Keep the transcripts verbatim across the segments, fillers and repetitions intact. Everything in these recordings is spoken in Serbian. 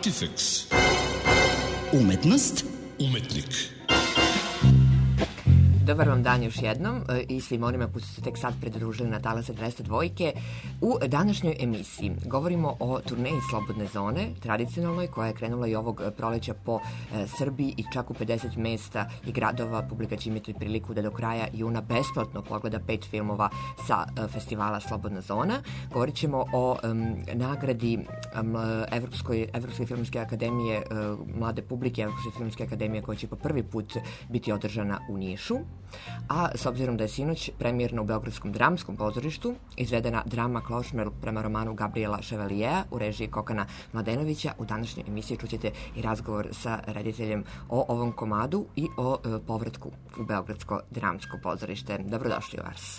Artifex. Umetnost. Umetnik. Dobar vam dan još jednom i svim onima koji su se tek sad pridružili na talase dvesta dvojke. U današnjoj emisiji govorimo o turneji Slobodne zone, tradicionalnoj, koja je krenula i ovog proleća po e, Srbiji i čak u pedeset mesta i gradova. Publika će imati priliku da do kraja juna besplatno pogleda pet filmova sa e, festivala Slobodna zona. Govorit ćemo o um, nagradi um, Evropskoj, Evropske filmske akademije, uh, mlade publike Evropske filmske akademije, koja će po prvi put biti održana u Nišu. A s obzirom da je sinoć premijerno u Beogradskom dramskom pozorištu izvedena drama Klošmer prema romanu Gabriela Ševalijeja u režiji Kokana Mladenovića, u današnjoj emisiji čućete i razgovor sa rediteljem o ovom komadu i o e, povratku u Beogradsko dramsko pozorište. Dobrodošli u Ars.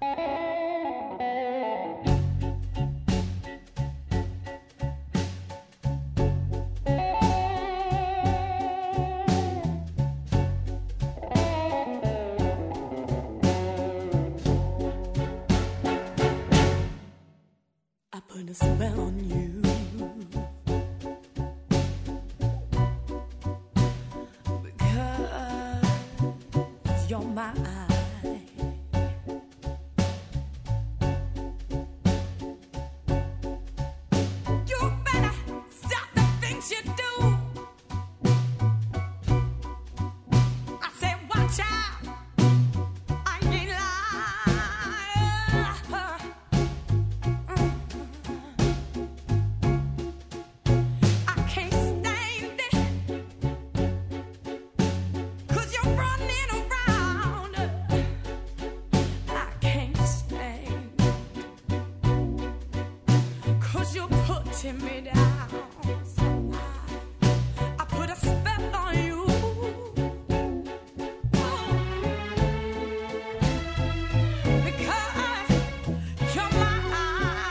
A spell on you, because you're mine. You better stop the things you do. I said watch out, I ain't lying. Me down, so I, I put a spell on you. Because you're mine.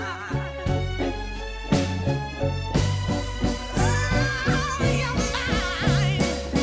Oh, you're mine.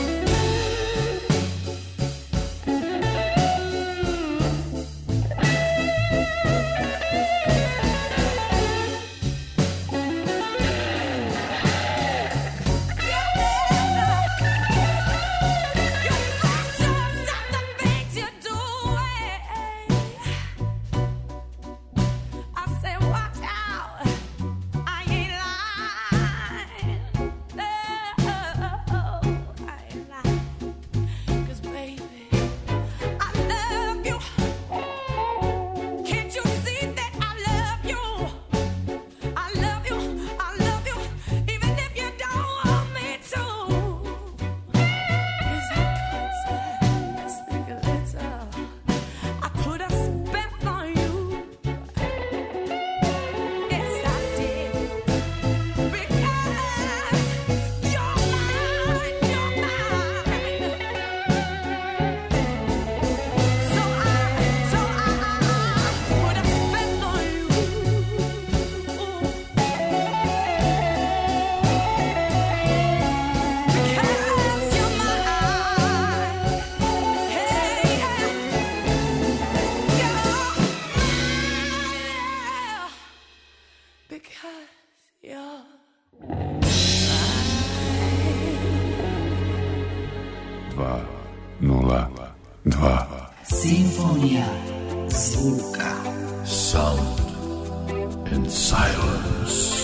Simfonija zvuka. Sound and silence.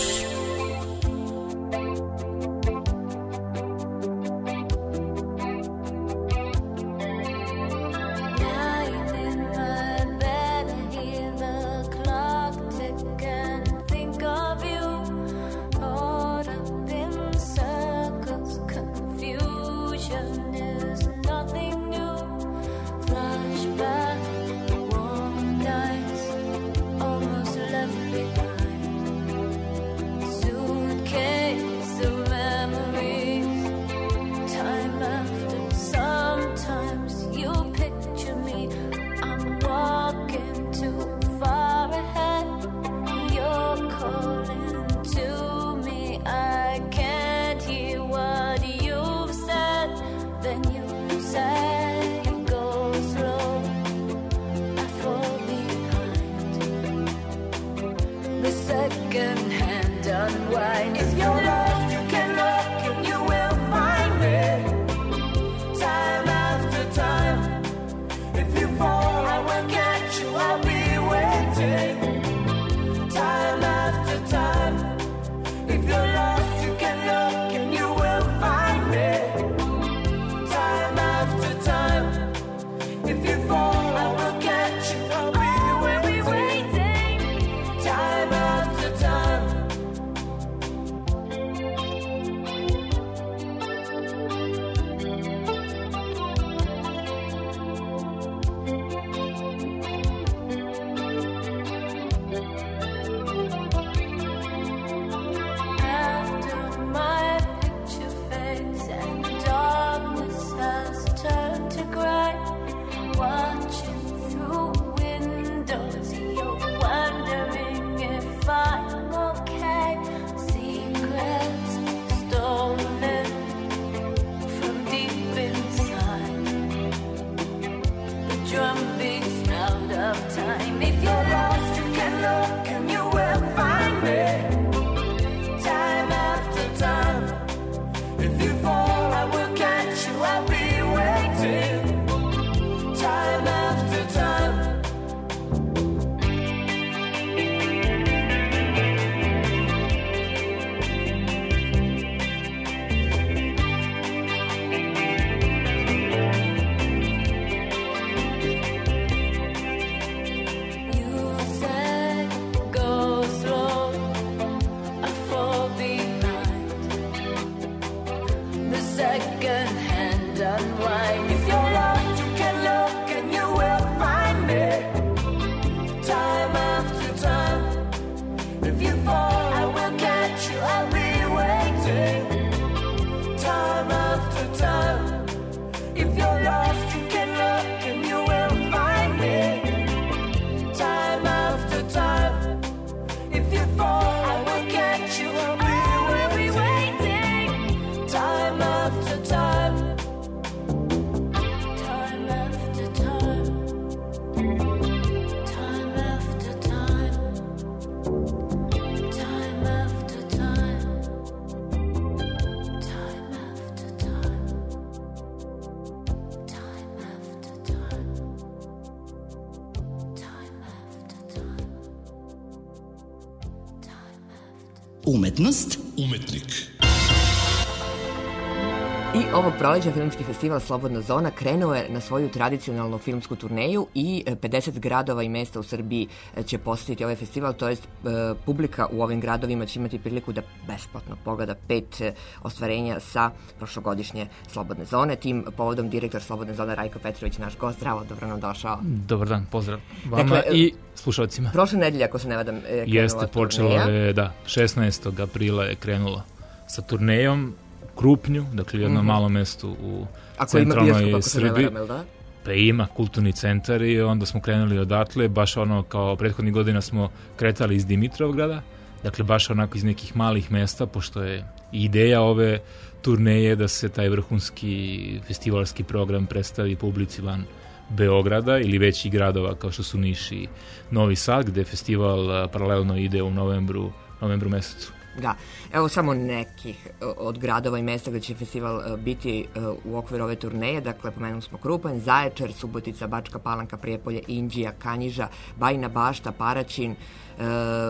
Almost left second hand unwind. If you're lost, you can't waiting. Time after time. If you're lost, you can look and you will find me. Time after time. If you fall, I will catch you. I'll be waiting. Time after time. After my picture fades and darkness has turned to gray, watching through windows, you're wondering if I'm okay. Secrets stolen from deep inside. The drum beats out of time. If you're lost, you can look and you will find me. Time after time. If you fall, I will catch you. I'll be waiting. Time after time. You said go slow, I fall behind. The second hand unwind. If you're lost, you can look and you will find me. Time after time. If you fall, I will catch you. I'll be waiting. Time after time. If you're lost, you can look and you will find me. Time after time. If you fall, I will catch you. I'll be waiting. Time after time. Time after time. Time after time. Time after time. Time after time. Time after time. Time after time. Time after Umetnost Umetnik. I ovog proleća filmski festival Slobodna zona krenuo je na svoju tradicionalnu filmsku turneju i pedeset gradova i mesta u Srbiji će posjetiti ovaj festival, to jest e, publika u ovim gradovima će imati priliku da besplatno pogleda pet e, ostvarenja sa prošlogodišnje Slobodne zone. Tim povodom direktor Slobodne zone Rajko Petrović, naš gost. Zdravo, dobro nam došao. Dobar dan, pozdrav vama Dakle, i slušalcima. Prošle nedelje, ako se ne vadam, je krenula Jeste, počelo turneja. je, da, šesnaestog aprila je krenulo sa turnejom Krupnju, dakle jedno malo mesto u Ako ima bioskop, centralnoj ako se ne Srbiji. varam, jel da? Pa ima kulturni centar i onda smo krenuli odatle, baš ono kao prethodnih godina smo kretali iz Dimitrovgrada, dakle baš onako iz nekih malih mesta, pošto je ideja ove turneje da se taj vrhunski festivalski program predstavi publici van Beograda ili većih gradova kao što su Niš i Novi Sad, gde festival a, paralelno ide u novembru, novembru mesecu. Da, evo samo nekih e, od gradova i mesta gde će festival e, biti e, u okviru ove turneje. Dakle, pomenuli smo Krupanj, Zaječar, Subotica, Bačka Palanka, Prijepolje, Inđija, Kanjiža, Bajina Bašta, Paraćin, e,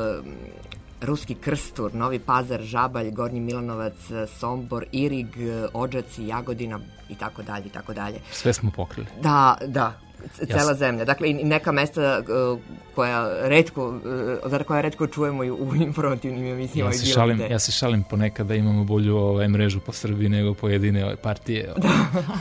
Ruski Krstur, Novi Pazar, Žabalj, Gornji Milanovac, e, Sombor, Irig, e, Odžaci, Jagodina i tako dalje i tako dalje. Sve smo pokrili. Da, da, c- Ja cela sam- zemlja. Dakle, i neka mesta uh, koja retko, uh, za koja retko čujemo i u informativnim emisijama. Ja i se, bilo šalim, gde. ja se šalim ponekad da imamo bolju ovaj, mrežu po Srbiji nego pojedine ovaj, partije. Ovaj.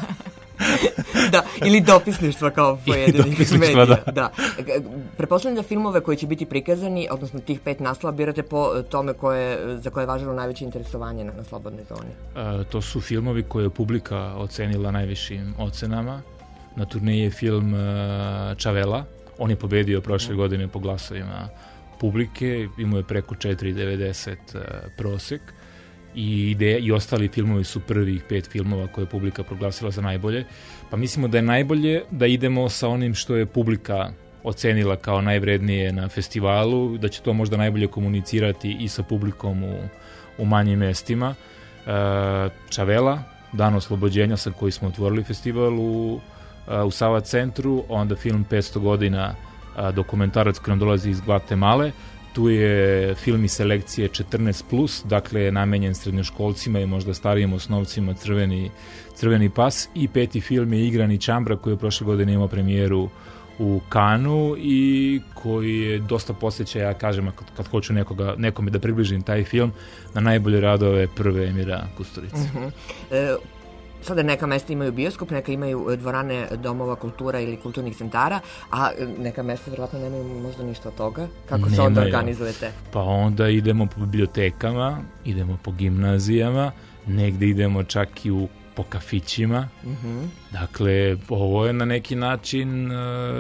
Da, ili dopisništva kao pojedinih dopisništva, medija. da. Da. G- Pretpostavljam da filmove koji će biti prikazani, odnosno tih pet naslova, birate po eh, tome koje, za koje je važilo najveće interesovanje na, na Slobodnoj zoni. E, to su filmovi koje je publika ocenila najvišim ocenama. Na turneji je film e, Čavela. On je pobedio prošle godine po glasovima publike. Imao je preko četiri zarez devedeset e, prosek. I, ide, I ostali filmovi su prvih pet filmova koje je publika proglasila za najbolje. Pa mislimo da je najbolje da idemo sa onim što je publika ocenila kao najvrednije na festivalu, da će to možda najbolje komunicirati i sa publikom u, u manjim mestima. E, Čavela, Dan oslobođenja sa koji smo otvorili festival u, u Sava centru, onda film petsto godina a, dokumentarac koji nam dolazi iz Gvatemale. Tu je film iz selekcije četrnaest plus, dakle namenjen srednjoškolcima i možda starijim osnovcima, crveni, crveni pas. I peti film je Igrani Čambra koji je prošle godine imao premijeru u Kanu i koji je dosta posjeća, ja kažem, kad, kad hoću nekoga, nekome da približim taj film, na najbolje radove prve Emira Kusturice. Uh-huh. E, sada neka mesta imaju bioskop, neka imaju dvorane domova kultura ili kulturnih centara, a neka mesta vjerojatno nemaju možda ništa od toga. Kako se Nemaju. onda organizujete? Pa onda idemo po bibliotekama, idemo po gimnazijama, negde idemo čak i u po kafićima. Uh-huh. Dakle, ovo je na neki način uh,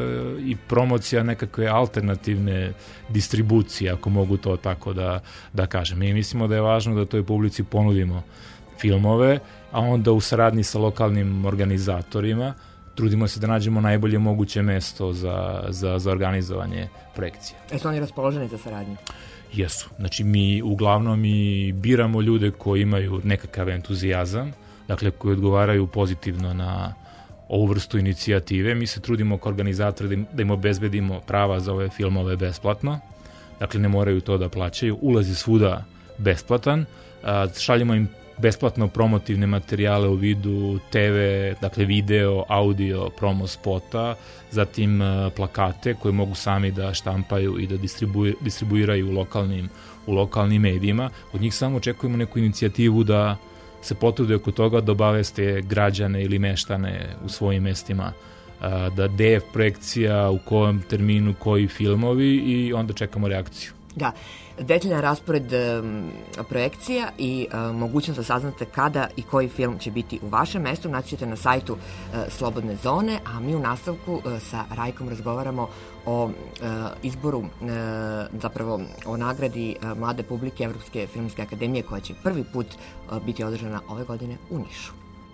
i promocija nekakve alternativne distribucije, ako mogu to tako da, da kažem. Mi mislimo da je važno da toj publici ponudimo filmove, a onda u saradnji sa lokalnim organizatorima trudimo se da nađemo najbolje moguće mesto za, za, za organizovanje projekcija. Jesu oni raspoloženi za saradnju? Jesu. Znači, mi uglavnom i biramo ljude koji imaju nekakav entuzijazam, dakle koji odgovaraju pozitivno na ovu vrstu inicijative. Mi se trudimo kao organizatori da im, da im obezbedimo prava za ove filmove besplatno, dakle ne moraju to da plaćaju, ulaz je svuda besplatan, a, šaljemo im besplatno promotivne materijale u vidu te ve, dakle video, audio, promo spota, zatim a, plakate koje mogu sami da štampaju i da distribu, distribuiraju u lokalnim, u lokalnim medijima. Od njih samo očekujemo neku inicijativu da se potrude oko toga da obaveste građane ili meštane u svojim mestima, da D F projekcija, u kojem terminu, koji filmovi i onda čekamo reakciju. Da, detaljan raspored um, projekcija i um, mogućnost da saznate kada i koji film će biti u vašem mestu naći ćete na sajtu uh, Slobodne zone, a mi u nastavku uh, sa Rajkom razgovaramo o uh, izboru, uh, zapravo o nagradi uh, mlade publike Evropske filmske akademije koja će prvi put uh, biti održana ove godine u Nišu.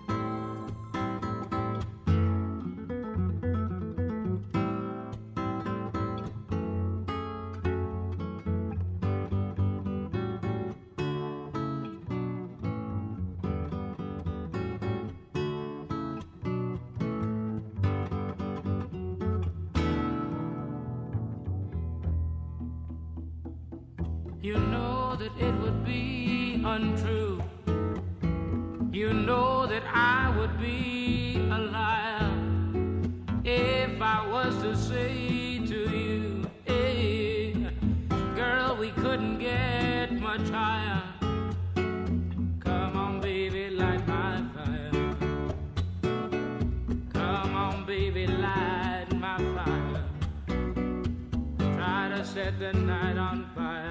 You know that it would be untrue. You know that I would be a liar if I was to say to you, hey, girl, we couldn't get much higher. Come on, baby, light my fire. Come on, baby, light my fire. Try to set the night on fire.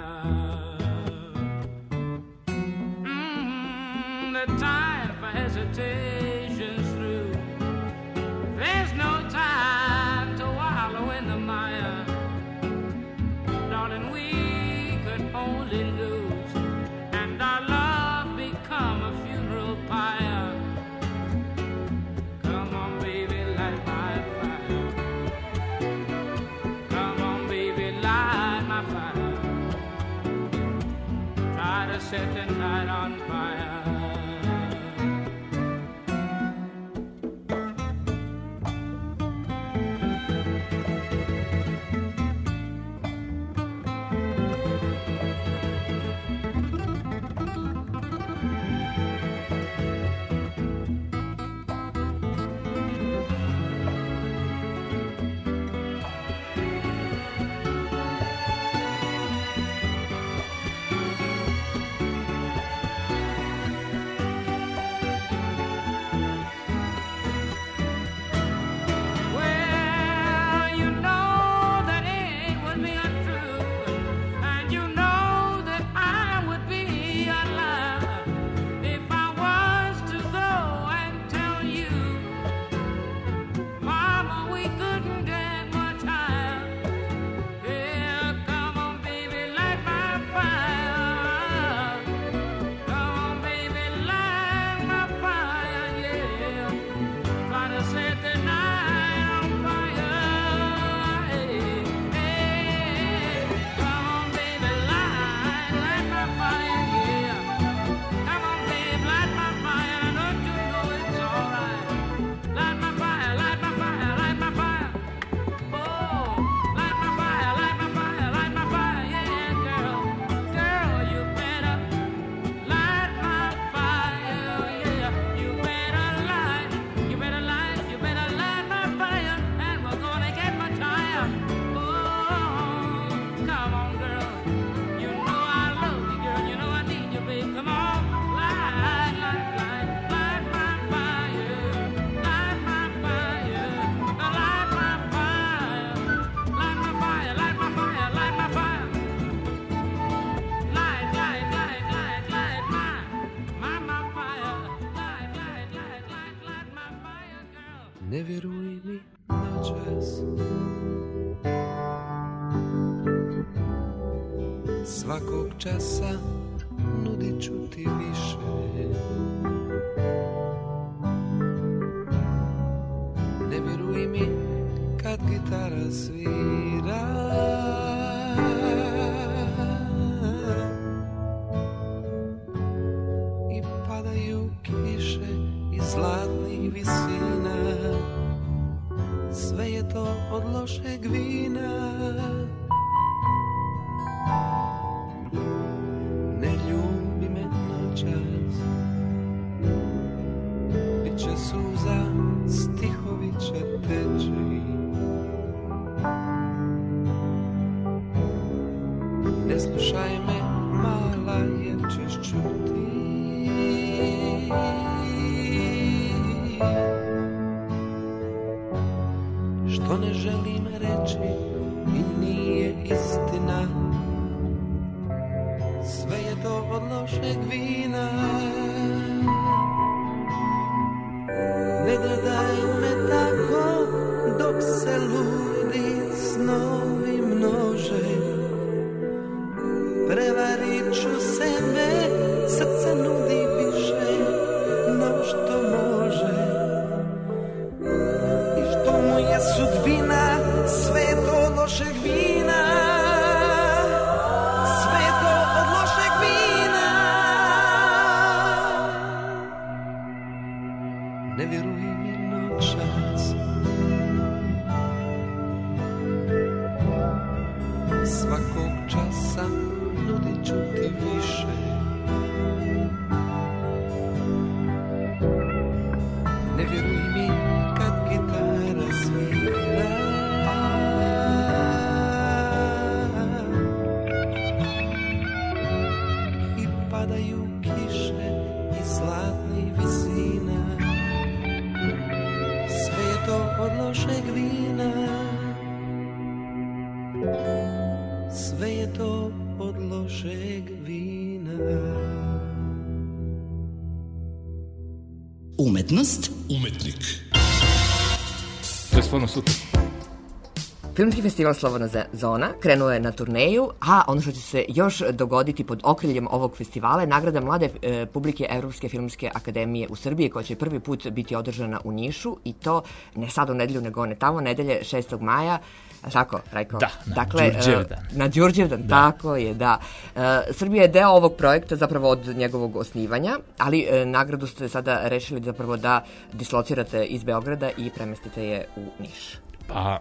Time for hesitation's through. There's no time to wallow in the mire. Darling, we could only lose and our love become a funeral pyre. Come on, baby, light my fire. Come on, baby, light my fire. Try to set the night on fire. Ne vjeruj mi noćas, svakog časa nudit ću ti više. Ne vjeruj mi kad gitara svira, i padaju kiše iz zlatnih visina. Sve je to od lošeg vina. Ne ljubi me noćas, bit će suza, stihovi će teći. Ne slušaj me, mala, jer ćeš čuti što ne želim reći i nije istina. Sve je to od lošeg vina. Ne gledaj me tako dok se ludi snovi množe. Prevarit ću sebe, srce nudi više no što može. I što mu je sudbina, sve je to od lošeg vina. Sve je to od lošeg vina. Ne vjeruj mi noćas, svakog časa nudit ću ti više. Ne vjeruj mi kad gitara svira, i padaju kiše iz zlatnih visina. Sve je to od lošeg vina. Sve je to od lošeg vina. Umetnost, Umetnik. To je stvarno super. Filmski festival Slobodna zona krenuo je na turneju, a ono što će se još dogoditi pod okriljem ovog festivala je nagrada mlade e, publike Evropske filmske akademije u Srbiji, koja će prvi put biti održana u Nišu, i to ne sad u nedelju, nego ne tamo, nedelje šestog maja. Tako, Rajko? Da, na dakle, Đurđevdan. E, na Đurđevdan, da. Tako je, da. E, Srbija je deo ovog projekta zapravo od njegovog osnivanja, ali e, nagradu ste sada rešili zapravo da dislocirate iz Beograda i premestite je u Niš. Pa,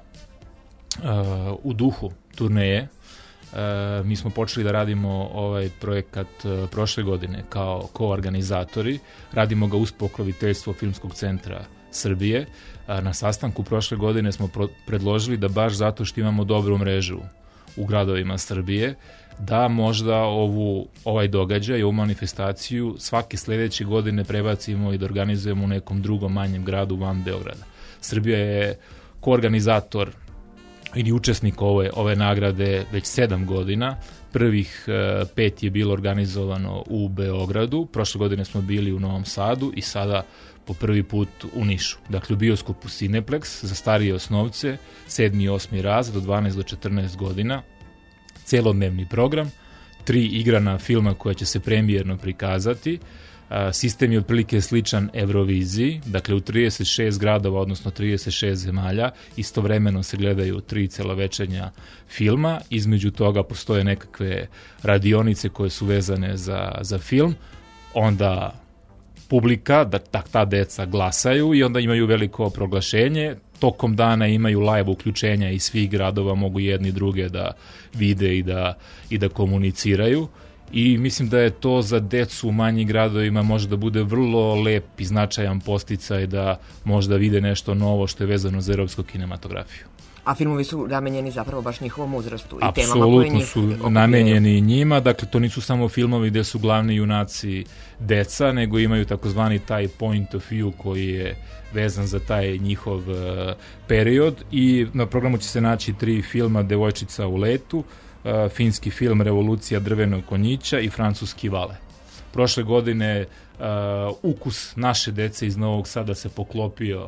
Uh, u duhu turneje uh, mi smo počeli da radimo ovaj projekat uh, prošle godine kao koorganizatori. Radimo ga uz pokroviteljstvo Filmskog centra Srbije. Uh, na sastanku prošle godine smo pro- predložili da baš zato što imamo dobru mrežu u gradovima Srbije, da možda ovu, ovaj događaj, ovu manifestaciju svake sledeće godine prebacimo i da organizujemo u nekom drugom manjem gradu van Beograda. Srbija je koorganizator ili učesnik ove, ove nagrade već sedam godina. Prvih e, pet je bilo organizovano u Beogradu, prošle godine smo bili u Novom Sadu i sada po prvi put u Nišu. Dakle, u bioskopu Cineplex za starije osnovce, sedmi i osmi razred od dvanaest do četrnaest godina, celodnevni program, tri igrana filma koja će se premijerno prikazati. Sistem je otprilike sličan Euroviziji, dakle u trideset šest gradova, odnosno trideset šest zemalja, istovremeno se gledaju tri celovečernja filma, između toga postoje nekakve radionice koje su vezane za, za film, onda publika, da ta, ta deca glasaju i onda imaju veliko proglašenje, tokom dana imaju live uključenja iz svih gradova, mogu jedni druge da vide i da, i da komuniciraju. I mislim da je to za decu u manjim gradovima može da bude vrlo lep i značajan podsticaj da možda vide nešto novo što je vezano za evropsku kinematografiju. A filmovi su namenjeni zapravo baš njihovom uzrastu i temama koje Apsolutno njih su okupljaju. namenjeni njima, dakle to nisu samo filmovi gde su glavni junaci deca, nego imaju takozvani taj point of view koji je vezan za taj njihov uh, period, i na programu će se naći tri filma: Devojčica u letu, uh, finski film Revolucija drvenog konjića i francuski Vale. Prošle godine uh, ukus naše dece iz Novog Sada se poklopio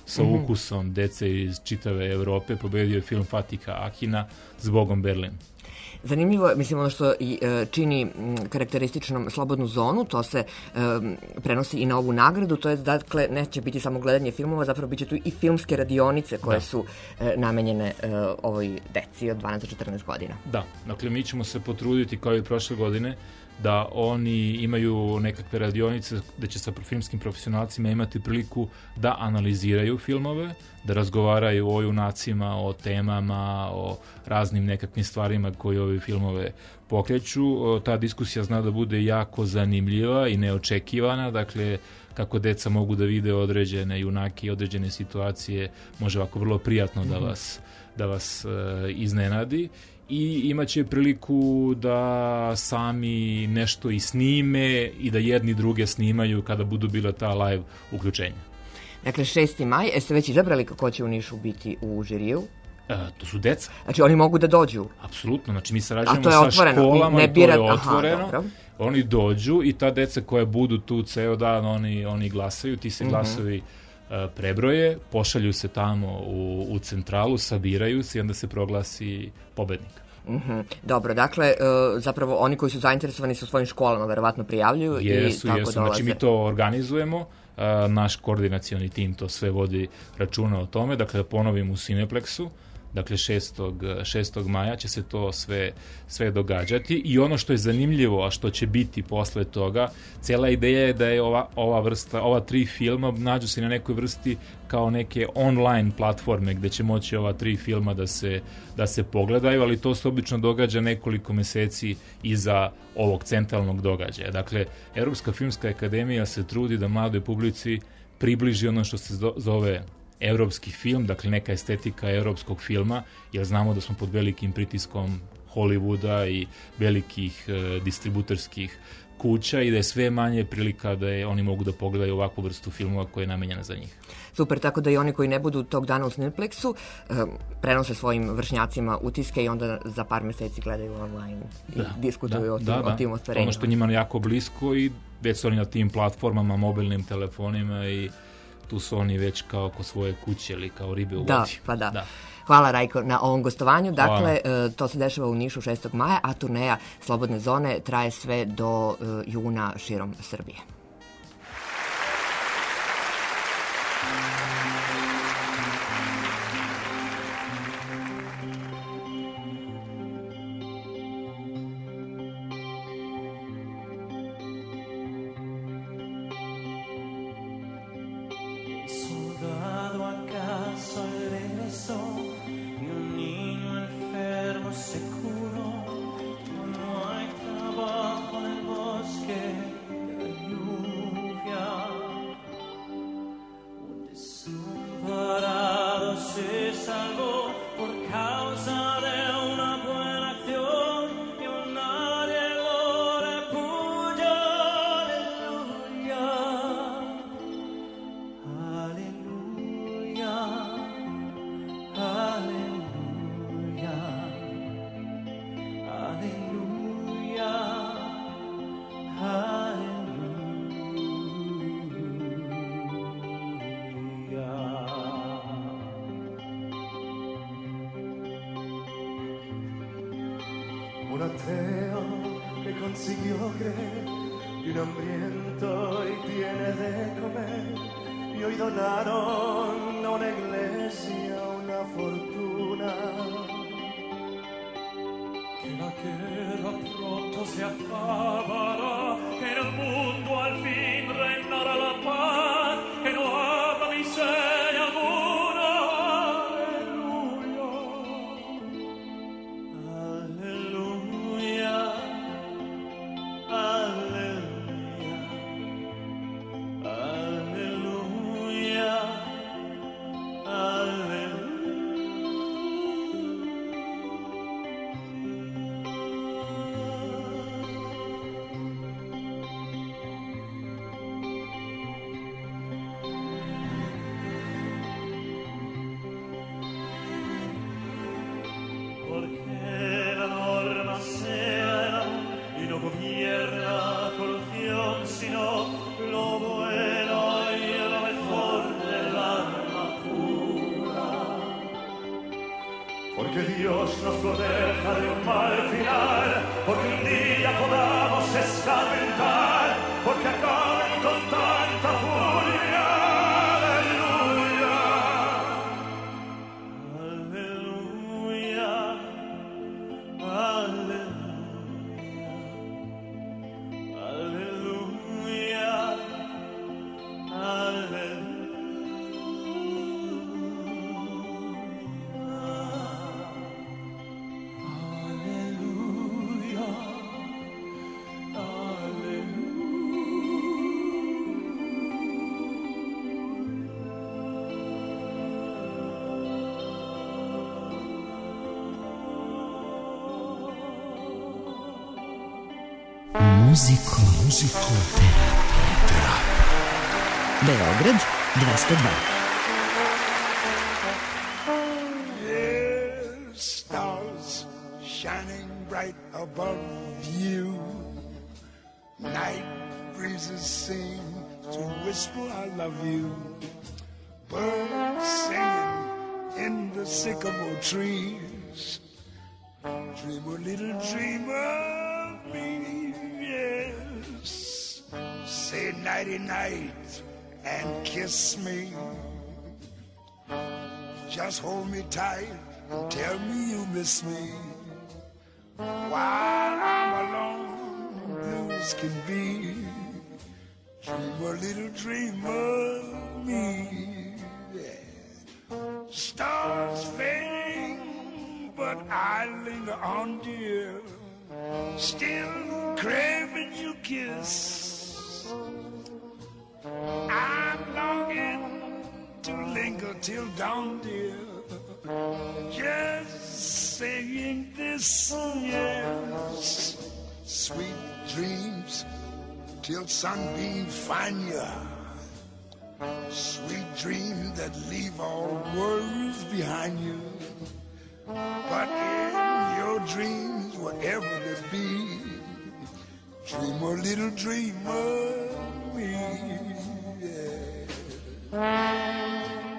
sa Mhm. ukusom dece iz čitave Evrope. Pobedio je film Fatika Ahina Zbogom Berlin. Zanimljivo je, mislim, ono što i e, čini m, karakterističnom slobodnu zonu, to se e, prenosi i na ovu nagradu, to je, dakle, neće biti samo gledanje filmova, zapravo bit će tu i filmske radionice koje Da. su e, namenjene e, ovoj deci od dvanaest do četrnaest godina. Da, dakle mi ćemo se potruditi kao i prošle godine da oni imaju nekakve radionice gde će sa filmskim profesionalcima imati priliku da analiziraju filmove, da razgovaraju o junacima, o temama, o raznim nekakvim stvarima koji ove filmove pokreću. O, ta diskusija zna da bude jako zanimljiva i neočekivana, dakle kako deca mogu da vide određene junake i određene situacije, može ovako vrlo prijatno da vas, da vas e, iznenadi. I imaće priliku da sami nešto i snime i da jedni druge snimaju kada budu bila ta live uključenja. Dakle, šesti maj, jeste već izabrali kako će u Nišu biti u žiriju? E, to su deca. Znači, oni mogu da dođu? Apsolutno, znači mi A sarađujemo to je sa otvoreno, školama ne i to bira- je aha, otvoreno. dobro. Oni dođu i ta deca koja budu tu ceo dan, oni, oni glasaju, ti se Mhm. glasovi e, prebroje, pošalju se tamo u, u centralu, sabiraju se i onda se proglasi pobednik. Mhm. Dobro, dakle, e, zapravo oni koji su zainteresovani sa svojim školama verovatno prijavljuju Jesu, i tako jesu. dolaze. Znači mi to organizujemo, a, naš koordinacioni tim to sve vodi računa o tome, dakle da ponovim u Cineplexu, dakle šestog maja će se to sve, sve događati i ono što je zanimljivo, a što će biti posle toga, cela ideja je da je ova, ova vrsta, ova tri filma nađu se na nekoj vrsti kao neke online platforme gde će moći ova tri filma da se, da se pogledaju, ali to se obično događa nekoliko meseci iza ovog centralnog događaja. Dakle, Evropska filmska akademija se trudi da mladoj publici približi ono što se zove evropski film, dakle neka estetika evropskog filma, jer znamo da smo pod velikim pritiskom Hollywooda i velikih e, distributerskih kuća i da je sve manje prilika da je, oni mogu da pogledaju ovakvu vrstu filmova koja je namenjena za njih. Super, tako da i oni koji ne budu tog dana u Cineplexu e, prenose svojim vršnjacima utiske i onda za par meseci gledaju online i Da, diskutuju da, o tim, da, da. o tim ostvarenjima. Ono što je njima jako blisko i već su oni na tim platformama, mobilnim telefonima i tu su oni već kao kod svoje kuće ili kao ribe u vodi. Da, pa da. da. Hvala Rajko na ovom gostovanju. Hvala. Dakle, e, to se dešava u Nišu šestog maja, a turneja Slobodne zone traje sve do e, juna širom Srbije. Soldado acaso al regreso y un niño enfermo se curó. No hay trabajo en el bosque de la lluvia. Un desamparado se salvó por causa de una buena acción y un nadie lo repudió. Aleluya. Aleluya, aleluya, aleluya. Un ateo que consiguió creer y un hambriento y tiene de comer. Y hoy donaron a una iglesia una fortuna. Que la guerra pronto se acabará, que en el mundo al fin reinará la paz, que no habrá miseria alguna. Aleluya, aleluya, aleluya, aleluya, aleluya. Muziko. Muziko. Terapija. Beograd dvesta dva. Yes, stars shining bright above you. Night breezes seem to whisper I love you. Birds singing in the sycamore trees. Dream a little dream of me, yes. Say nighty night and kiss me. Just hold me tight and tell me you miss me. While I'm alone, blue as can be. Dream a little dream of me, yeah. Stars fading, but I linger on, dear. Still craving your kiss. I'm longing to linger till dawn, dear. Just saying this, yes. Sweet dreams till sunbeams find you. Sweet dreams that leave all worries behind you. But in your dreams, whatever they be, dream a little dream of me, yeah.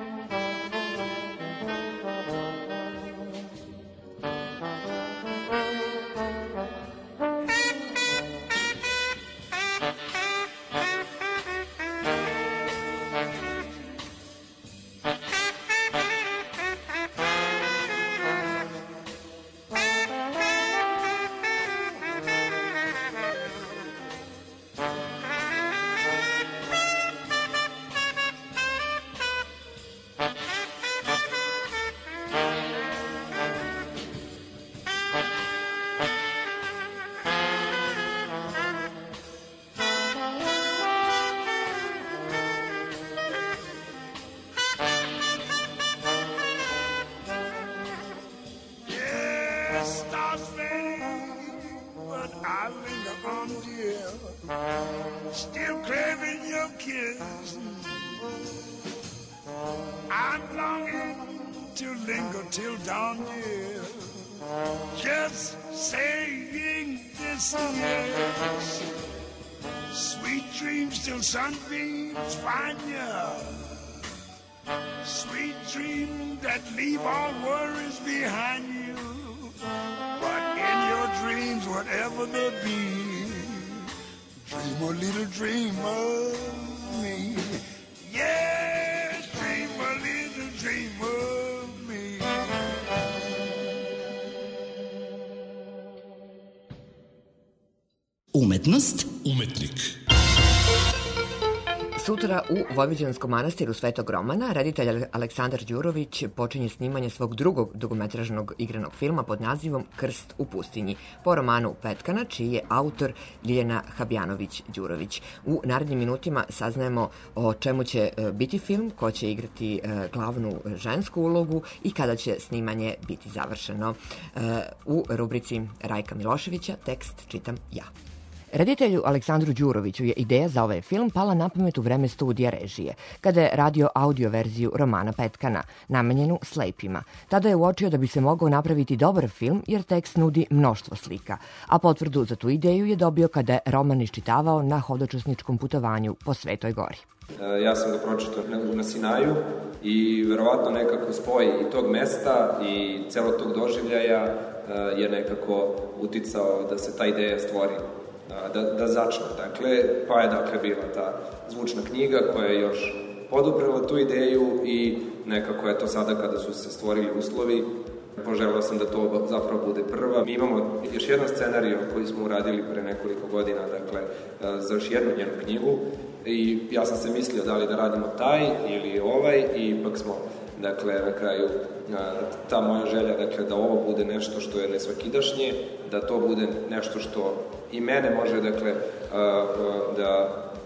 Still craving your kiss. I'm longing to linger till dawn, dear. Just saying this, yes. Sweet dreams till sunbeams find you. Sweet dreams that leave all worries behind you. But in your dreams, whatever they be, dream a little dream of me. Yes, dream a little dream of me. Umetnost. Umetnik. Sutra u Vojvođanskom manastiru Svetog Romana reditelj Aleksandar Đurović počinje snimanje svog drugog dugometražnog igranog filma pod nazivom Krst u pustinji, po romanu Petkana, čiji je autor Ljiljana Habjanović-Đurović. U narednim minutima saznajemo o čemu će biti film, ko će igrati glavnu žensku ulogu i kada će snimanje biti završeno. U rubrici Rajka Miloševića tekst čitam ja. Reditelju Aleksandru Đuroviću je ideja za ovaj film pala na pamet u vreme studija režije, kada je radio audio verziju romana Petkana, namenjenu slepima. Tada je uočio da bi se mogao napraviti dobar film jer tekst nudi mnoštvo slika, a potvrdu za tu ideju je dobio kada je roman iščitavao na hodočasničkom putovanju po Svetoj Gori. Ja sam ga pročitao na Sinaju i verovatno nekako spoj i tog mesta i celog tog doživljaja je nekako uticao da se ta ideja stvori. Da, da začne. Dakle, pa je dakle bila ta zvučna knjiga koja je još poduprela tu ideju i nekako je to sada kada su se stvorili uslovi, poželao sam da to zapravo bude prva. Mi imamo još jedan scenarij koji smo uradili pre nekoliko godina, dakle, za još jednu njenu knjigu i ja sam se mislio da li da radimo taj ili ovaj i ipak smo, dakle, na kraju ta moja želja, dakle, da ovo bude nešto što je nesvakidašnje, da to bude nešto što i mene može, dakle, da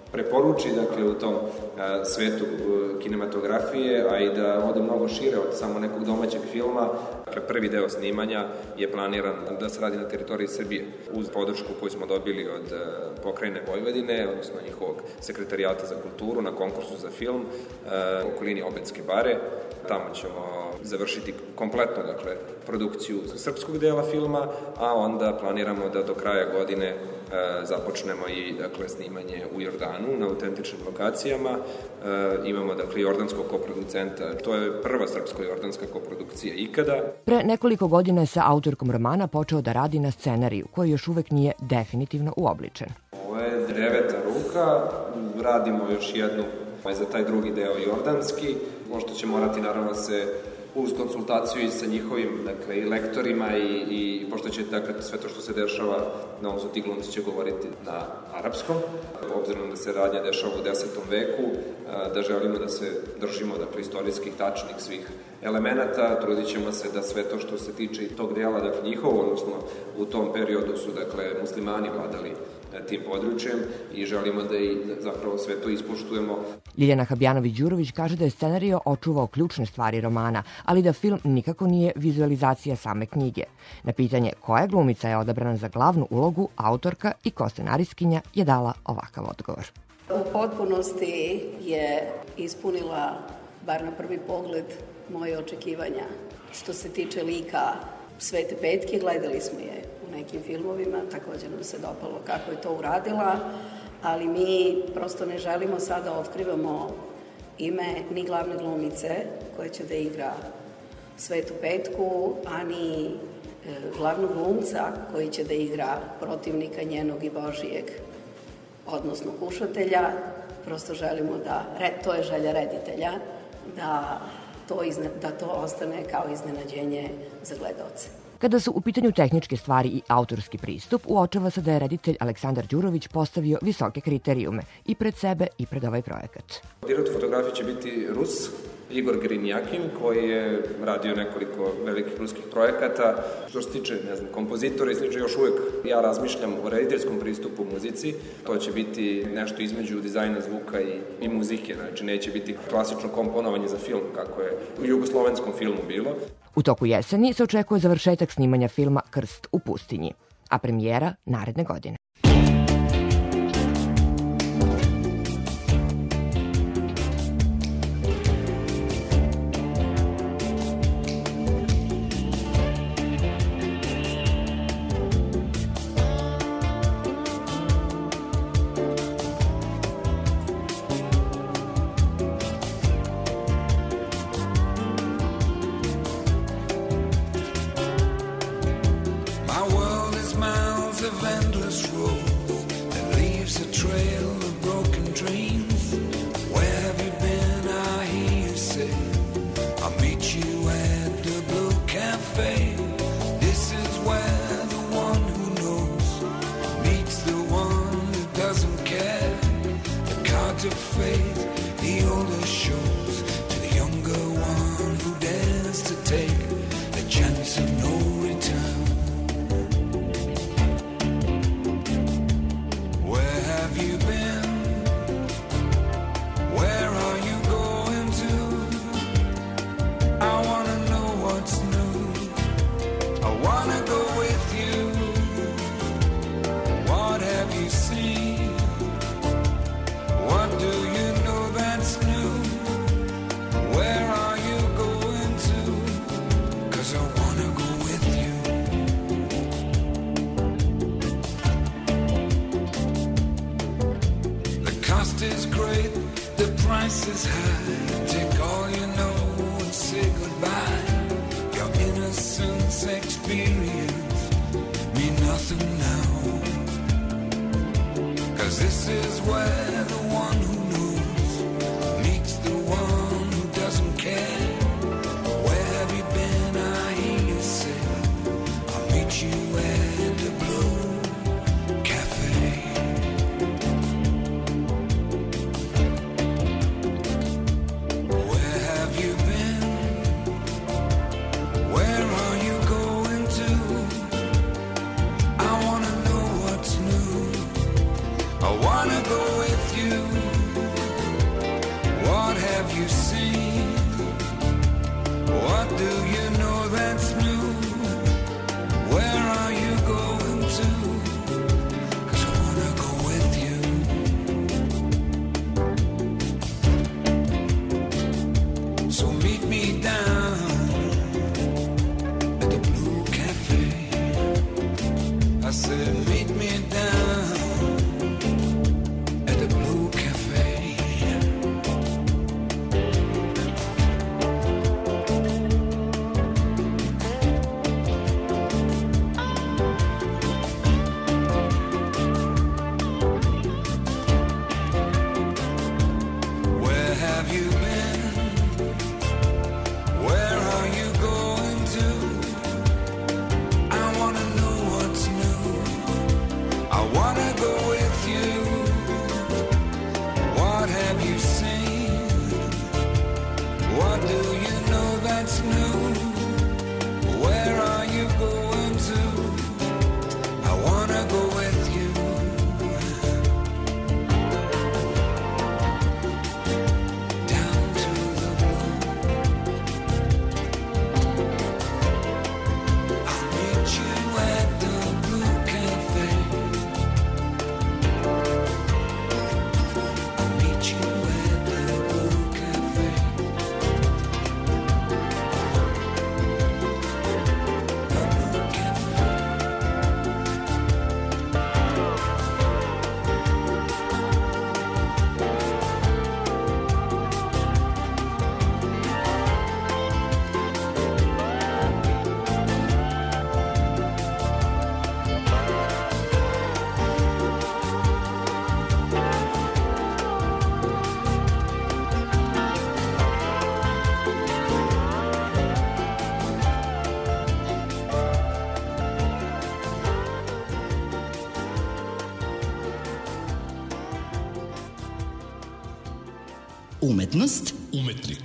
preporuči dakle, u tom a, svetu a, kinematografije, a i da ode mnogo šire od samo nekog domaćeg filma. Dakle, prvi deo snimanja je planiran da se radi na teritoriji Srbije uz podršku koju smo dobili od a, pokrajine Vojvodine, odnosno njihovog sekretarijata za kulturu na konkursu za film a, u okolini Obedske bare. Tamo ćemo završiti kompletno dakle, produkciju srpskog dela filma, a onda planiramo da do kraja godine e, započnemo i dakle, snimanje u Jordanu na autentičnim lokacijama. E, imamo dakle, jordanskog koproducenta, to je prva srpsko-jordanska koprodukcija ikada. Pre nekoliko godina je sa autorkom romana počeo da radi na scenariju, koji još uvek nije definitivno uobličen. Ovo je deveta ruka, radimo još jednu za taj drugi deo jordanski, možda će morati naravno se uz konsultaciju i sa njihovim dakle, i lektorima i, i pošto će dakle, sve to što se dešava na ovom su ti glumci će govoriti na arapskom, obzirom da se radnja dešava u desetom veku, da želimo da se držimo dakle, istorijskih tačnih svih elemenata, trudit ćemo se da sve to što se tiče tog dela, dakle njihovo, odnosno u tom periodu su dakle muslimani vladali tim područjem i želimo da i zapravo sve to ispoštujemo. Ljiljana Habjanović-Đurović kaže da je scenario očuvao ključne stvari romana, ali da film nikako nije vizualizacija same knjige. Na pitanje koja glumica je odabrana za glavnu ulogu, autorka i koscenarijskinja je dala ovakav odgovor. U potpunosti je ispunila, bar na prvi pogled, moje očekivanja. Što se tiče lika Svete Petke, gledali smo je u nekim filmovima, također nam se dopalo kako je to uradila, ali mi prosto ne želimo sada otkrivamo ime ni glavne glumice koja će da igra Svetu Petku, ani e, glavnog glumca koji će da igra protivnika njenog i Božijeg, odnosno kušatelja. Prosto želimo da, to je želja reditelja, da to, izne, da to ostane kao iznenađenje za gledaoce. Kada su u pitanju tehničke stvari i autorski pristup, uočava se da je reditelj Aleksandar Đurović postavio visoke kriterijume i pred sebe i pred ovaj projekat. Direktor fotografije će biti Rus, Igor Grinjakin, koji je radio nekoliko velikih ruskih projekata. Što se tiče, ne znam, kompozitora i sliče, još uvek ja razmišljam o rediteljskom pristupu muzici. To će biti nešto između dizajna zvuka i, i muzike, znači neće biti klasično komponovanje za film, kako je u jugoslovenskom filmu bilo. U toku jeseni se očekuje završetak snimanja filma Krst u pustinji, a premijera naredne godine. I wanna go with you. I said, meet me down at the Blue Cafe. Where have you been? Where are you going to? I wanna know what's new. I wanna go with you. What have you seen? What do you know that's new? Where are you going to? I wanna go with you. Down to the blue. I'll meet you at the Blue Cafe. I'll meet you at the Blue Cafe. The Blue Cafe. Umetnost, Umetnik.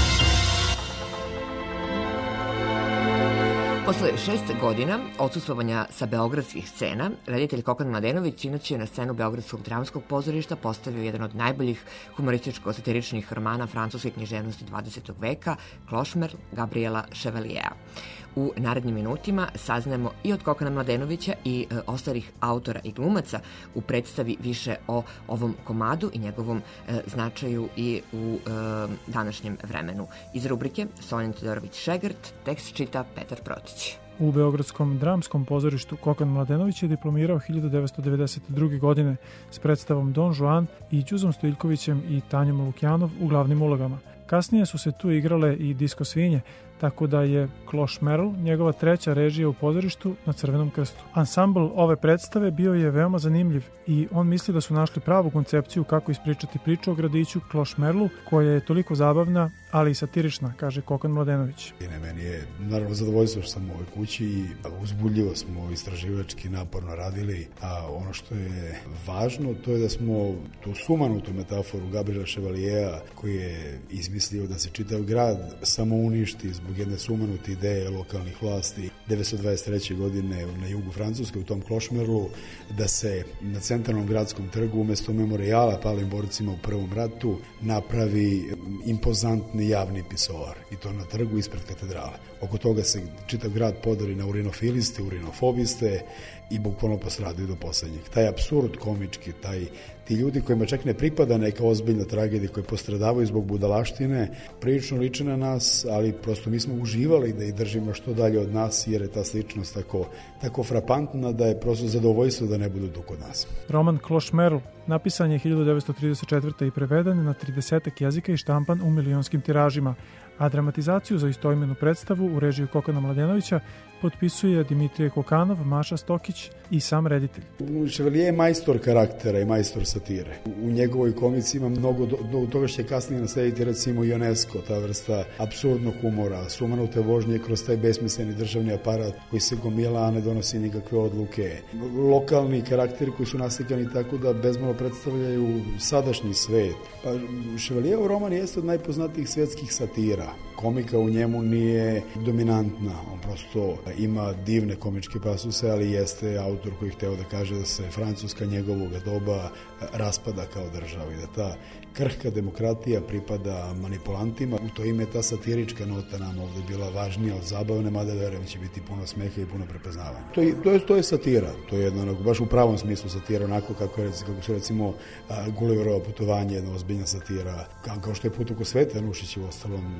Posle šest godina odsustvovanja sa beogradskih scena, reditelj Kokan Mladenović inače je na scenu Beogradskog dramskog pozorišta postavio jedan od najboljih humorističko-satiričnih romana francuske književnosti dvadesetog veka, Klošmerl Gabriela Chevaliera. U narednim minutima saznajemo i od Kokana Mladenovića i e, ostalih autora i glumaca u predstavi više o ovom komadu i njegovom e, značaju i u e, današnjem vremenu. Iz rubrike Sonja Todorović-Šegrt, tekst čita Petar Protić. U Beogradskom dramskom pozorištu Kokan Mladenović je diplomirao hiljadu devetsto devedeset druge. godine s predstavom Don Juan i Đuzom Stojiljkovićem i Tanjom Lukjanov u glavnim ulogama. Kasnije su se tu igrale i disko svinje, tako da je Klošmerl njegova treća režija u pozorištu na Crvenom krstu. Ansambl ove predstave bio je veoma zanimljiv i on misli da su našli pravu koncepciju kako ispričati priču o gradiću Klošmerlu, koja je toliko zabavna, ali i satirična, kaže Kokan Mladenović. I meni je naravno zadovoljstvo što sam u ovoj kući i uzbudljivo smo istraživački naporno radili, a ono što je važno to je da smo tu sumanutu metaforu Gabriela Chevaliera, koji je izmislio da se čitav grad samo uništi zbog jedne sumanute ideje lokalnih vlasti devetsto dvadeset treće. godine na jugu Francuske u tom Klošmerlu, da se na centralnom gradskom trgu umesto memorijala palim borcima u prvom ratu napravi impozantni javni pisoar i to na trgu ispred katedrale. Oko toga se čitav grad podeli na urinofiliste, urinofobiste i bukvalno postradaju do poslednjeg. Taj apsurd komički, taj, ti ljudi kojima čak ne pripada neka ozbiljna tragedija, koji postradavaju zbog budalaštine, prilično liče na nas, ali prosto mi smo uživali da ih držimo što dalje od nas, jer je ta sličnost tako, tako frapantna da je prosto zadovoljstvo da ne budu tu kod nas. Roman Klošmerl napisan je hiljadu devetsto trideset četvrte. i preveden na tridesetak jezika i štampan u milionskim tiražima, a dramatizaciju za istoimenu predstavu u režiju Kokana Mladenovića potpisuje Dimitrije Kokanov, Maša Stokić i sam reditelj. Chevalier je majstor karaktera i majstor satire. U njegovoj komici ima mnogo, mnogo toga što će kasnije naslediti recimo Ionesco, ta vrsta apsurdnog humora, sumanute vožnje kroz taj besmisleni državni aparat koji se gomila, a ne donosi nikakve odluke. Lokalni karakteri koji su naslikani tako da bezmalo predstavljaju sadašnji svet. Pa Chevalierov roman jeste od najpoznatijih svetskih satira. Komika u njemu nije dominantna, on prosto ima divne komičke pasuse, ali jeste autor koji je hteo da kaže da se Francuska njegovog doba raspada kao država i da ta krhka demokratija pripada manipulantima. U to ime ta satirička nota nam ovde bila važnija od zabavne, mada verujem će biti puno smeha i puno prepoznavanja. To je, to je, to je satira, to je jedno, baš u pravom smislu satira, onako kako, je, kako su recimo Gulliverova putovanje, jedna ozbiljna satira, kao što je Put oko sveta Nušić u ostalom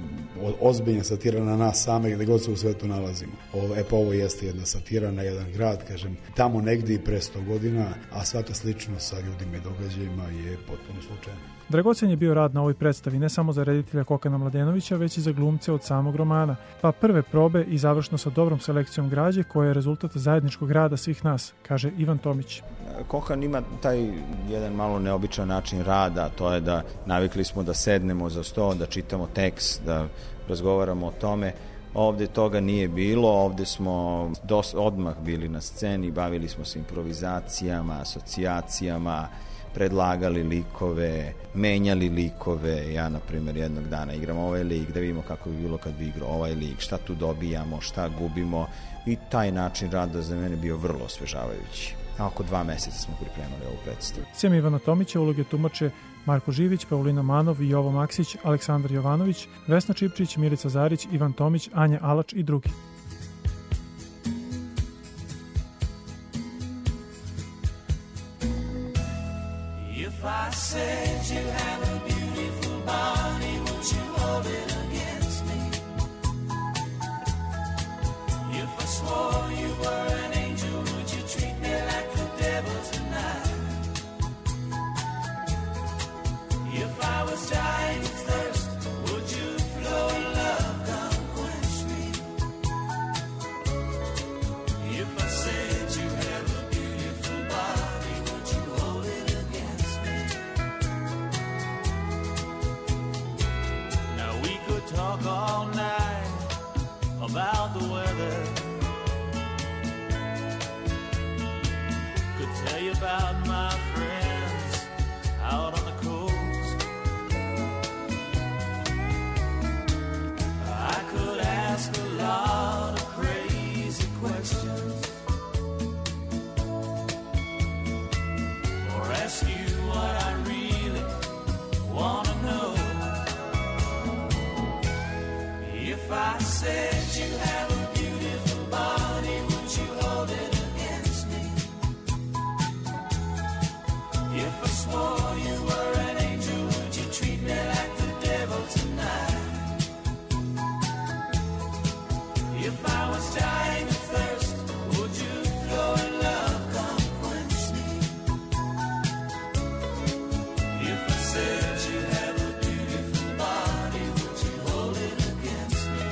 ozbiljna satira na nas same gde god se u svetu nalazimo. Ovo, e pa ovo jeste jedna satira na jedan grad, kažem, tamo negde i pre sto godina, a svaka sličnost sa ljudima i događajima je potpuno slučajna. Dragocen je bio rad na ovoj predstavi ne samo za reditelja Kokana Mladenovića, već i za glumce od samog romana, pa prve probe i završno sa dobrom selekcijom građe koja je rezultat zajedničkog rada svih nas, kaže Ivan Tomić. Kokan ima taj jedan malo neobičan način rada, to je da navikli smo da sednemo za sto, da čitamo tekst, da razgovaramo o tome. Ovde toga nije bilo, ovde smo dos, odmah bili na sceni, bavili smo se improvizacijama, asocijacijama, predlagali likove, menjali likove. Ja, na primjer, jednog dana igram ovaj lik, da vidimo kako bi bilo kad bi igrao ovaj lik, šta tu dobijamo, šta gubimo, i taj način rada za mene bio vrlo osvežavajući. A oko dva meseca smo pripremali ovu predstavu. Sem Ivana Tomića uloge tumače Marko Živić, Paulina Manov, Jovo Maksić, Aleksandar Jovanović, Vesna Čipčić, Milica Zarić, Ivan Tomić, Anja Alač i drugi. If I said you have a beautiful body, would you hold it against me? If I swore you were an angel, would you treat me like the devil tonight? If I was dying of thirst, would you flow in love, come quench me? If I said you have a beautiful body, would you hold it against me? Now we could talk all night about the weather, could tell you about my friends out on the coast. I could ask a lot of crazy questions, or ask you what I really want to know. If I said you have a beautiful body, would you hold it against me? If I swore you were an angel, would you treat me like the devil tonight? If I was dying of thirst, would you flow in love, come quench me? If I said you have a beautiful body, would you hold it against me?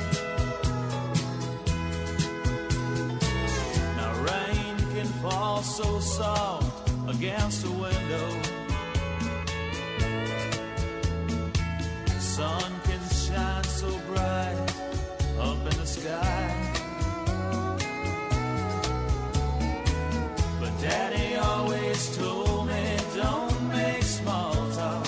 Now rain can fall so soft against the window, sun can shine so bright up in the sky, but Daddy always told me don't make small talk.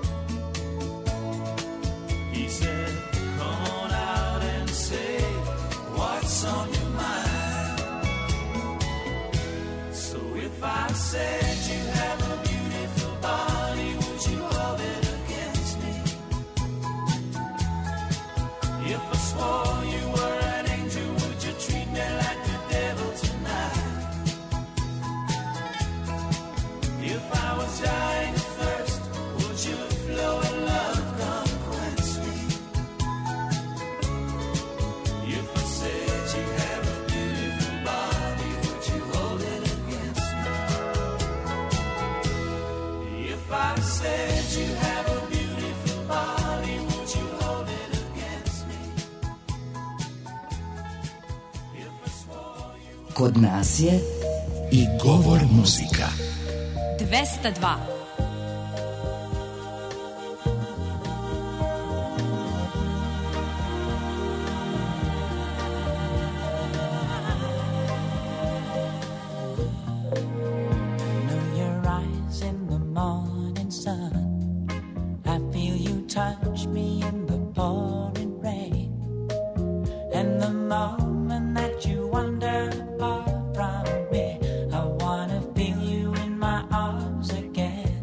He said come on out and say what's on your mind. So if I said you have a beautiful body, would you hold it against me? If I swore you were an angel, would you treat me like the devil tonight? If I was dying of thirst, would you flow in love, come quench me? If I said you have a beautiful body, would you hold it against me? If I said you have a beautiful body, would you hold it against me? Kod nas je i govor muzika. dvesta dva. Touch me in the pouring rain, and the moment that you wander far from me, I wanna feel you in my arms again.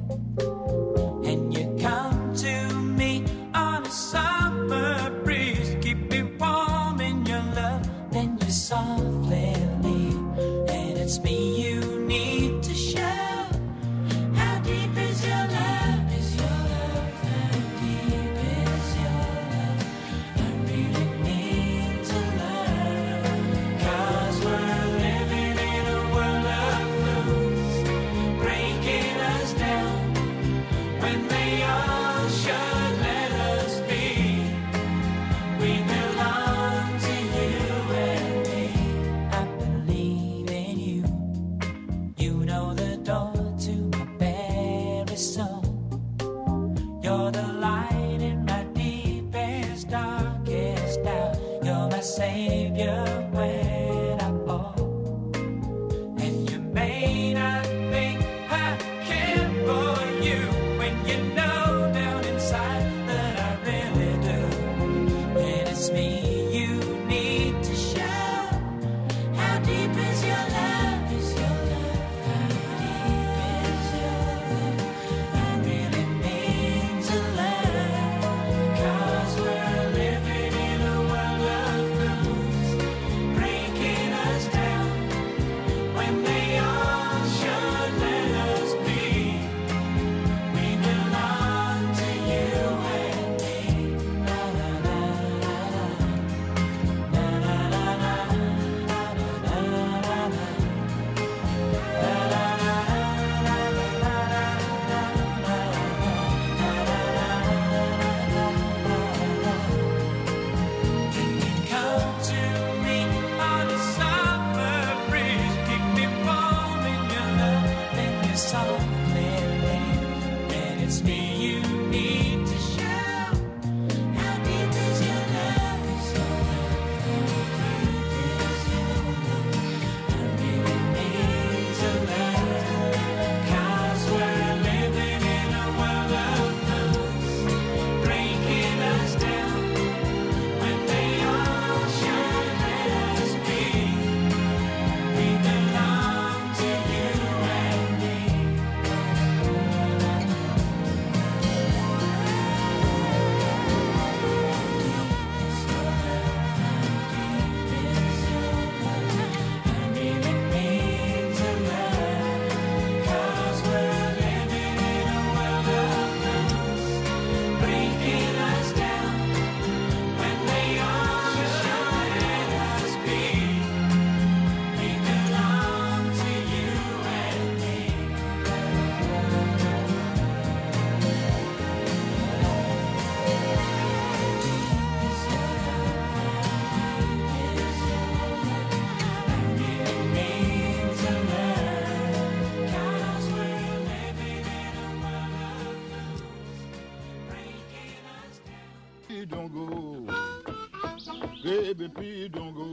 Baby, please don't go.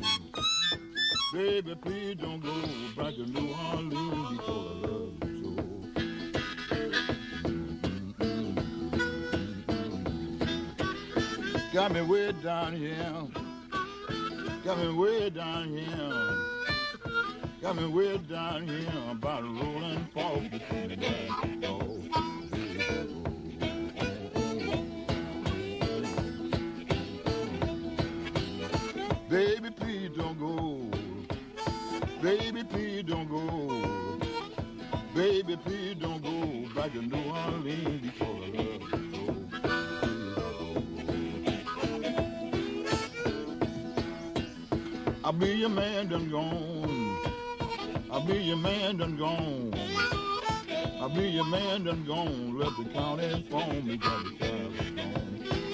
Baby, please don't go back to New Orleans because I love you so. Got me way down here. Got me way down here. Got me way down here about rolling fall between the back. Oh. Baby, please don't go. Baby, please don't go. Baby, please don't go back to New Orleans because I love you so. I'll be your man done gone. I'll be your man done gone. I'll be your man done gone. Let the county phone me got the time gone.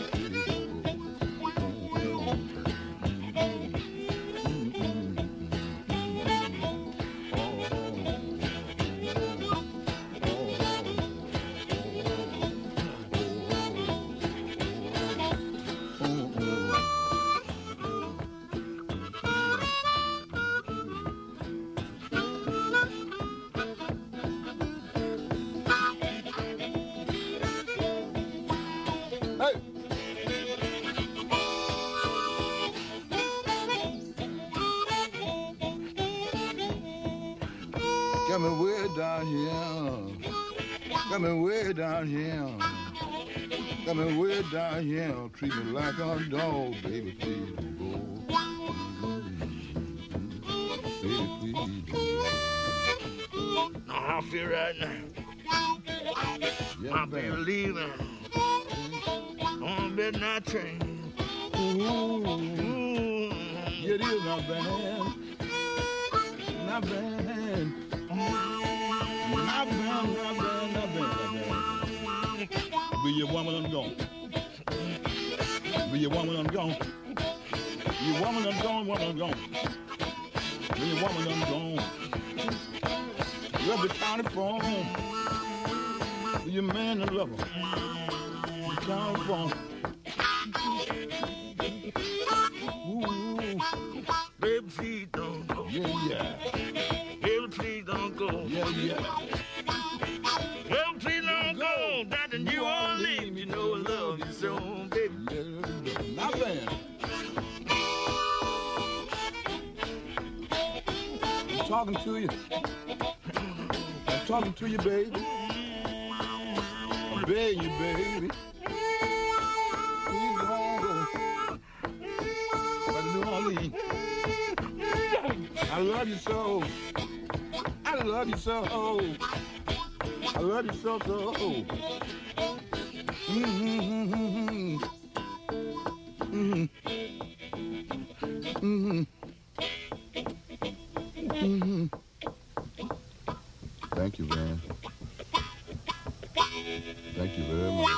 Got me way down here. Got me way down here. Got me way down here. Treat me like a dog, baby, please don't go. Baby, please don't go. Now I feel right now. Yeah, I'll be leaving on midnight train. Ooh, ooh, it is not bad. Not bad. Not bad, not bad, not bad, not bad. Be your woman and gone. Be your woman and gone. Your woman and gone, woman and gone. Be your woman and gone. Love the county phone. Be your man and lover. The county phone. Ooh, baby, please don't go. Yeah, yeah. Baby, please don't go. Yeah, yeah. Baby, please don't go. Down to New Orleans, you know I love you so, baby. Yeah, not bad. I'm talking to you. I'm talking to you, baby. I'm begging you, baby. Please don't go. Back to New Orleans. I love you so. I love you so. I love you so, so. Mm-hmm, mm-hmm, mm-hmm. Mm-hmm. Mm-hmm. Thank you, man. Thank you very much.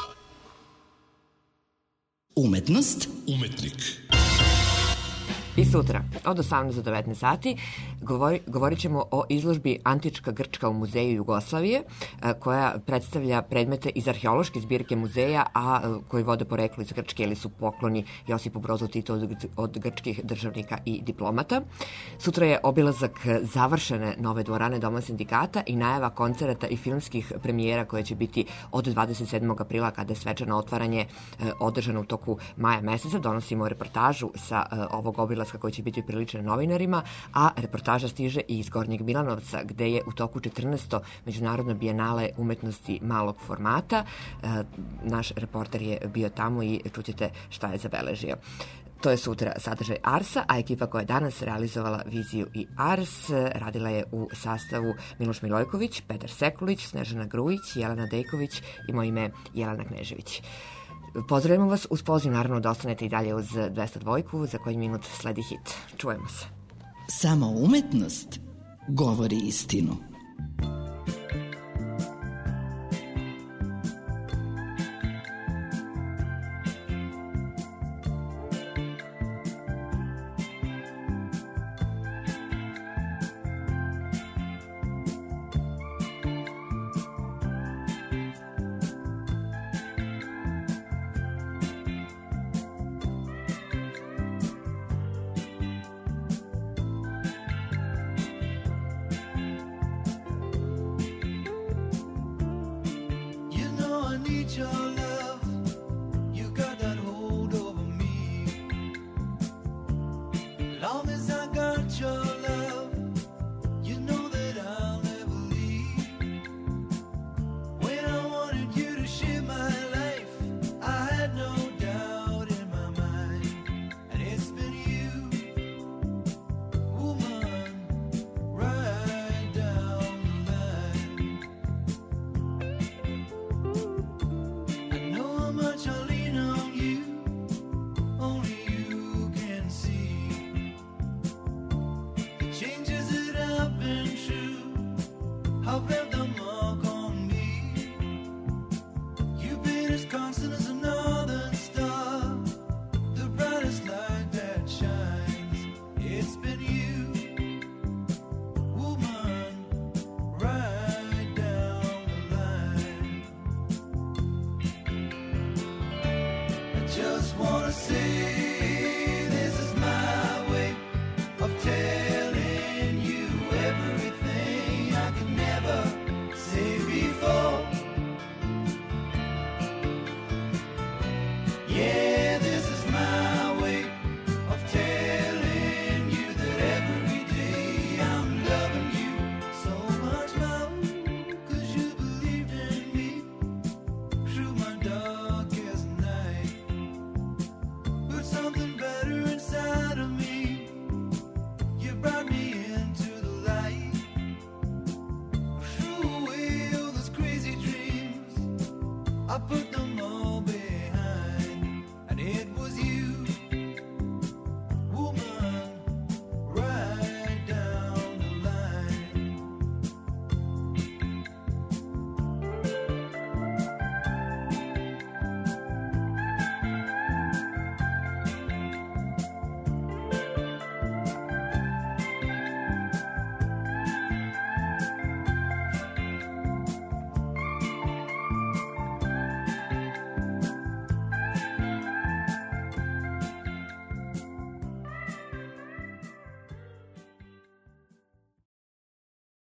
Umetnost. Umetnik. I sutra, od osamnaest do devetnaest sati, govori, govorit ćemo o izložbi Antička Grčka u Muzeju Jugoslavije, koja predstavlja predmete iz arheološke zbirke muzeja, a koji vode poreklo iz Grčke ili su pokloni Josipu Brozu Titu od, od grčkih državnika i diplomata. Sutra je obilazak završene nove dvorane Doma sindikata i najava koncerata i filmskih premijera koje će biti od dvadeset sedmog aprila kada je svečano otvaranje održano u toku maja meseca. Donosimo reportažu sa ovog obilaska koji će biti priličan novinarima, a reportaža stiže i iz Gornjeg Milanovca, gde je u toku četrnaesto Međunarodno bijenale umetnosti malog formata. E, naš reporter je bio tamo i čućete šta je zabeležio. To je sutra sadržaj Arsa, a ekipa koja je danas realizovala Viziju i Ars radila je u sastavu Miloš Milojković, Petar Sekulić, Snežana Grujić, Jelena Dejković i moje ime Jelena Knežević. Pozdravljamo vas, uz poziv naravno da ostanete i dalje uz dvesta dva, za koji minut sledi hit. Čujemo se. Samo umetnost govori istinu. need your love. You got that hold over me. Long as I got your love, you know that I'll never leave. When I wanted you to share my life, I had no doubt in my mind. And it's been you, woman, right down the line. I know how much I lean on you, only you can see. The changes that have been true have left a mark on me. You've been as constant as a northern star, the brightest light that shines. It's been you, woman, right down the line. I just wanna say this is my way of telling you everything I could never say before. Yeah, this is my way of telling you that every day I'm loving you so much more. 'Cause you believed in me through my darkest night. Put something better inside of me. You brought me into the light. Threw away all those crazy dreams. I put